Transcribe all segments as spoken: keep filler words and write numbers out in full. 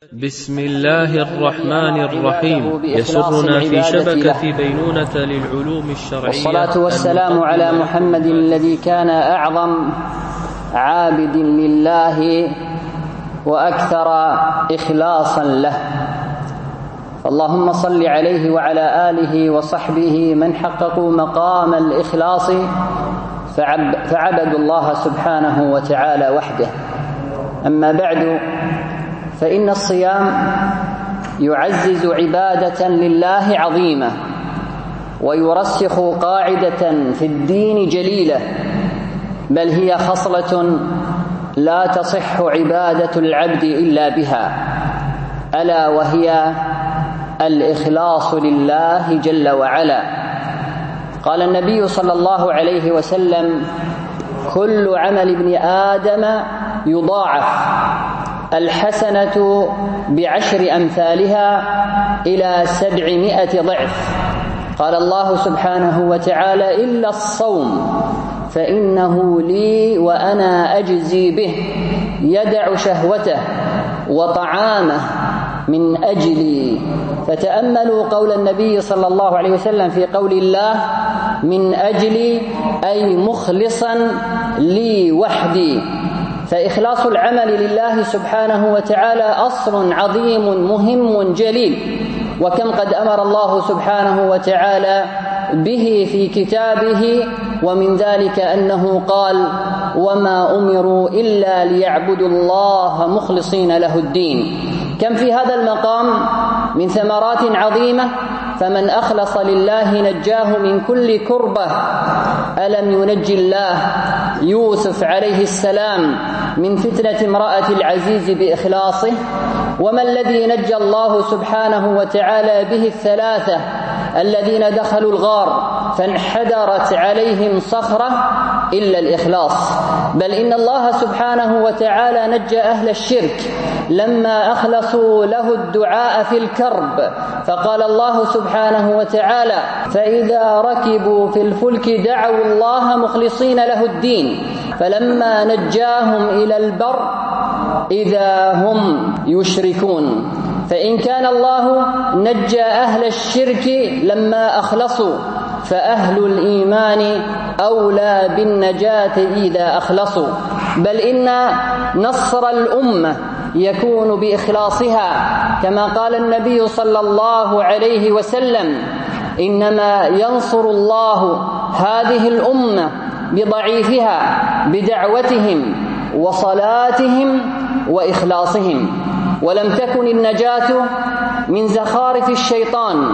بسم الله الرحمن الرحيم. يسرنا في شبكة بينونة للعلوم الشرعية والصلاة والسلام على محمد الذي كان أعظم عابد لله وأكثر إخلاصا له، اللهم صل عليه وعلى آله وصحبه من حققوا مقام الإخلاص فعبدوا الله سبحانه وتعالى وحده. أما بعد، فإن الصيام يعزز عبادة لله عظيمة ويرسخ قاعدة في الدين جليلة، بل هي خصلة لا تصح عبادة العبد إلا بها، ألا وهي الإخلاص لله جل وعلا. قال النبي صلى الله عليه وسلم: كل عمل ابن آدم يضاعف، الحسنة بعشر أمثالها إلى سبعمائة ضعف. قال الله سبحانه وتعالى: إلا الصوم فإنه لي وأنا أجزي به، يدع شهوته وطعامه من أجلي. فتأملوا قول النبي صلى الله عليه وسلم في قول الله: من أجلي، أي مخلصا لي وحدي. فإخلاص العمل لله سبحانه وتعالى أصل عظيم مهم جليل، وكم قد أمر الله سبحانه وتعالى به في كتابه، ومن ذلك أنه قال: وما أمروا إلا ليعبدوا الله مخلصين له الدين. كم في هذا المقام من ثمرات عظيمة، فمن أخلص لله نجاه من كل كربة. ألم ينجي الله يوسف عليه السلام من فتنة امرأة العزيز بإخلاصه؟ وما الذي نجى الله سبحانه وتعالى به الثلاثة الذين دخلوا الغار فانحدرت عليهم صخرة إلا الإخلاص؟ بل إن الله سبحانه وتعالى نجى أهل الشرك لما أخلصوا له الدعاء في الكرب، فقال الله سبحانه وتعالى: فإذا ركبوا في الفلك دعوا الله مخلصين له الدين فلما نجاهم إلى البر إذا هم يشركون. فإن كان الله نجى أهل الشرك لما أخلصوا، فأهل الإيمان أولى بالنجاة إذا أخلصوا. بل إن نصر الأمة يكون بإخلاصها، كما قال النبي صلى الله عليه وسلم: إنما ينصر الله هذه الأمة بضعيفها بدعوتهم وصلاتهم وإخلاصهم. ولم تكن النجاة من زخارف الشيطان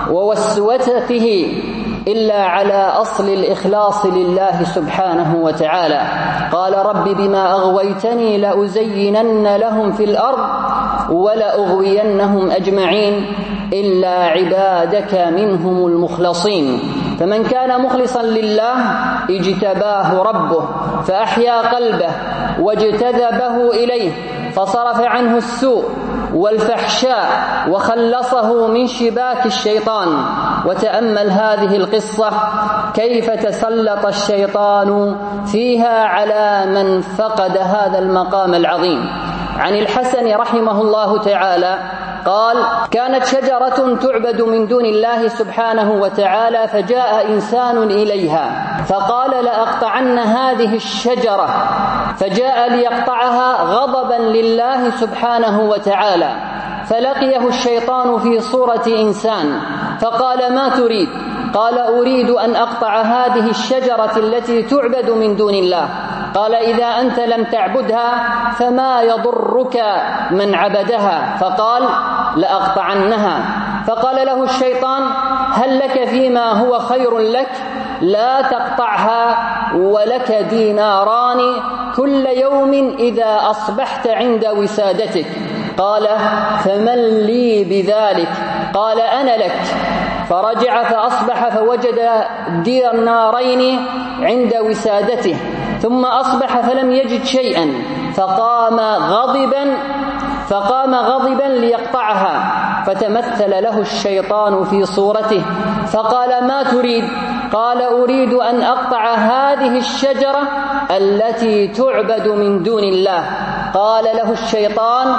ووسوسته إلا على أصل الإخلاص لله سبحانه وتعالى. قال: رب بما أغويتني لأزينن لهم في الأرض ولأغوينهم أجمعين إلا عبادك منهم المخلصين. فمن كان مخلصا لله اجتباه ربه فأحيا قلبه واجتذبه إليه، فصرف عنه السوء والفحشاء وخلصه من شباك الشيطان. وتأمل هذه القصة كيف تسلط الشيطان فيها على من فقد هذا المقام العظيم. عن الحسن رحمه الله تعالى قال: كانت شجرة تعبد من دون الله سبحانه وتعالى، فجاء إنسان إليها فقال: لأقطعن هذه الشجرة، فجاء ليقطعها غضبا لله سبحانه وتعالى، فلقيه الشيطان في صورة إنسان فقال: ما تريد؟ قال: أريد أن أقطع هذه الشجرة التي تعبد من دون الله. قال: إذا أنت لم تعبدها فما يضرك من عبدها؟ فقال: لأقطعنها. فقال له الشيطان: هل لك فيما هو خير لك؟ لا تقطعها ولك ديناران كل يوم إذا أصبحت عند وسادتك. قال: فمن لي بذلك؟ قال: أنا لك. فرجع فأصبح فوجد دينارين عند وسادته، ثم أصبح فلم يجد شيئا، فقام غضبا فقام غضبا ليقطعها، فتمثل له الشيطان في صورته فقال: ما تريد؟ قال: أريد أن أقطع هذه الشجرة التي تعبد من دون الله. قال له الشيطان: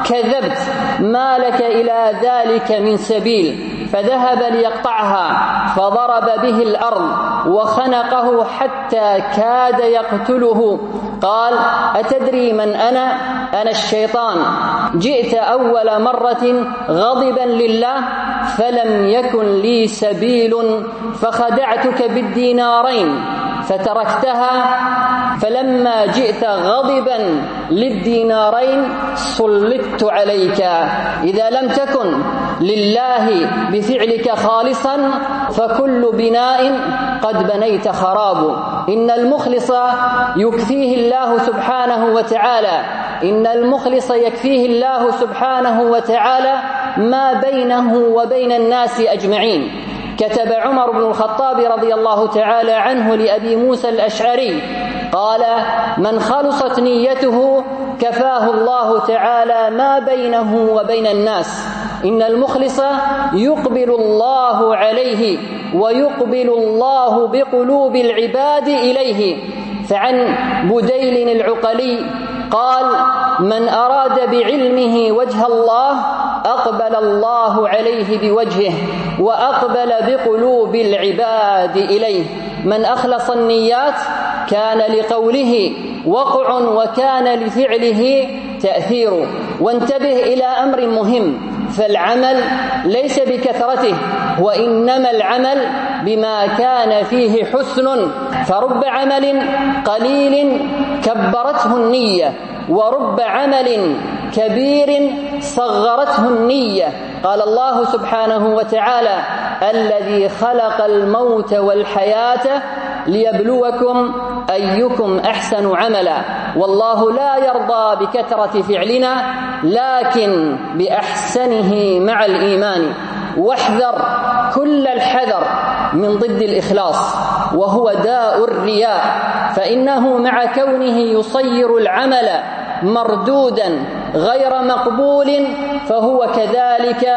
كذبت، ما لك إلى ذلك من سبيل. فذهب ليقطعها فضرب به الأرض وخنقه حتى كاد يقتله. قال: أتدري من أنا؟ أنا الشيطان. جئت أول مرة غضبا لله فلم يكن لي سبيل فخدعتك بالدينارين فتركتها، فلما جئت غضبا للدينارين سلطت عليك. إذا لم تكن لله بفعلك خالصا فكل بناء قد بنيت خراب. إن المخلص يكفيه الله سبحانه وتعالى إن المخلص يكفيه الله سبحانه وتعالى ما بينه وبين الناس أجمعين. كتب عمر بن الخطاب رضي الله تعالى عنه لأبي موسى الأشعري قال: من خلصت نيته كفاه الله تعالى ما بينه وبين الناس. إن المخلص يقبل الله عليه ويقبل الله بقلوب العباد إليه. فعن بديل العقلي قال: من أراد بعلمه وجه الله أقبل الله عليه بوجهه وأقبل بقلوب العباد إليه. من أخلص النيات كان لقوله وقع وكان لفعله تأثير. وانتبه إلى أمر مهم، فالعمل ليس بكثرته وإنما العمل بما كان فيه حسن. فرب عمل قليل كبرته النية ورب عمل كبير صغرته النية. قال الله سبحانه وتعالى: الذي خلق الموت والحياة ليبلوكم أيكم أحسن عملا. والله لا يرضى بكثرة فعلنا لكن بأحسنه مع الإيمان. واحذر كل الحذر من ضد الإخلاص وهو داء الرياء، فإنه مع كونه يصير العمل مردودا غير مقبول فهو كذلك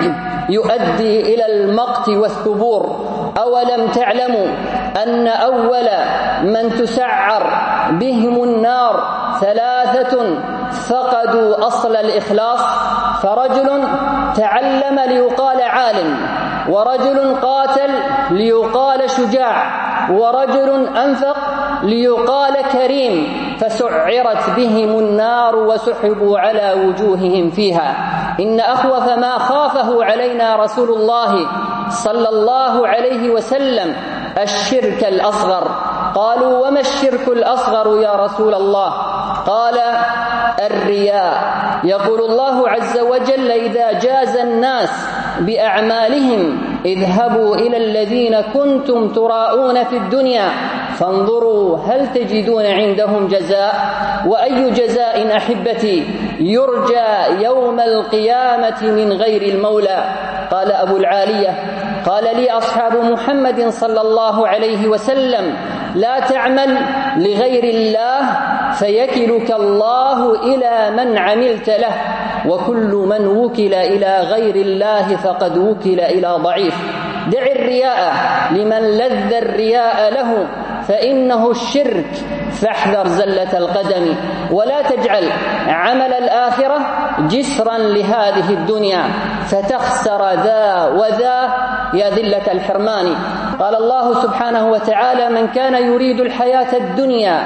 يؤدي إلى المقت والثبور. أولم تعلموا أن أول من تسعر بهم النار ثلاثة فقدوا أصل الإخلاص؟ فرجل تعلم ليقال عالم، ورجل قاتل ليقال شجاع، ورجل أنفق ليقال كريم، فسعرت بهم النار وسحبوا على وجوههم فيها. إن أخوف ما خافه علينا رسول الله صلى الله عليه وسلم الشرك الأصغر. قالوا: وما الشرك الأصغر يا رسول الله؟ قال: الرياء. يقول الله عز وجل: إذا جاز الناس بأعمالهم اذهبوا إلى الذين كنتم تراءون في الدنيا فانظروا هل تجدون عندهم جزاء. وأي جزاء أحبتي يرجى يوم القيامة من غير المولى؟ قال أبو العالية: قال لي أصحاب محمد صلى الله عليه وسلم: لا تعمل لغير الله فيكلك الله إلى من عملت له، وكل من وكل إلى غير الله فقد وكل إلى ضعيف. دع الرياء لمن لذ الرياء له فإنه الشرك، فاحذر زلة القدم. ولا تجعل عمل الآخرة جسرا لهذه الدنيا فتخسر ذا وذا يا ذلة الحرمان. قال الله سبحانه وتعالى: من كان يريد الحياة الدنيا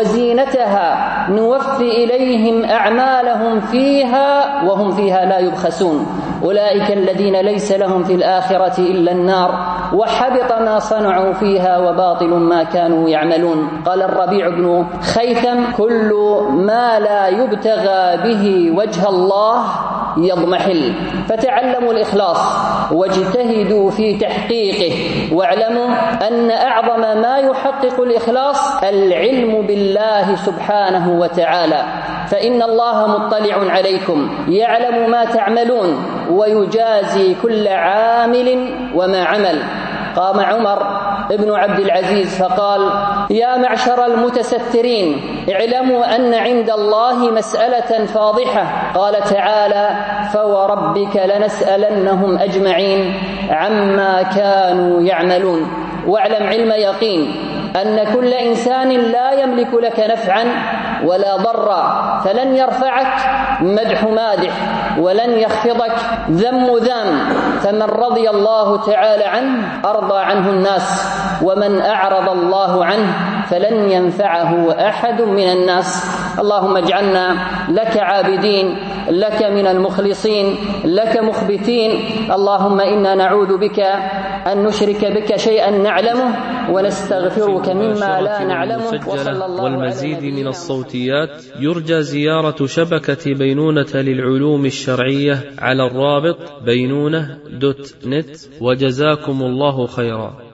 وزينتها نوفي إليهم أعمالهم فيها وهم فيها لا يبخسون. أولئك الذين ليس لهم في الآخرة إلا النار وحبط ما صنعوا فيها وباطل ما كانوا يعملون. قال الربيع بن خيثم: كل ما لا يبتغى به وجه الله يضمحل. فتعلموا الإخلاص واجتهدوا في تحقيقه، واعلموا أن أعظم ما يحقق الإخلاص العلم بالله سبحانه وتعالى، فإن الله مطلع عليكم يعلم ما تعملون ويجازي كل عامل وما عمل. قام عمر ابن عبد العزيز فقال: يا معشر المتسترين اعلموا أن عند الله مسألة فاضحة. قال تعالى: فوربك لنسألنهم أجمعين عما كانوا يعملون. واعلم علم يقين أن كل إنسان لا يملك لك نفعا ولا ضرا، فلن يرفعك مدح مادح ولن يخفضك ذم ذام، فمن رضي الله تعالى عنه أرضى عنه الناس، ومن أعرض الله عنه فلن ينفعه أحد من الناس. اللهم اجعلنا لك عابدين، لك من المخلصين، لك مخبتين. اللهم إنا نعوذ بك أن نشرك بك شيئا نعلمه ونستغفرك مما لا نعلمه. وصلى الله والمزيد من الصوتيات يرجى زيارة شبكة بينونة للعلوم الشرعية على الرابط بينونة دوت نت، وجزاكم الله خيرا.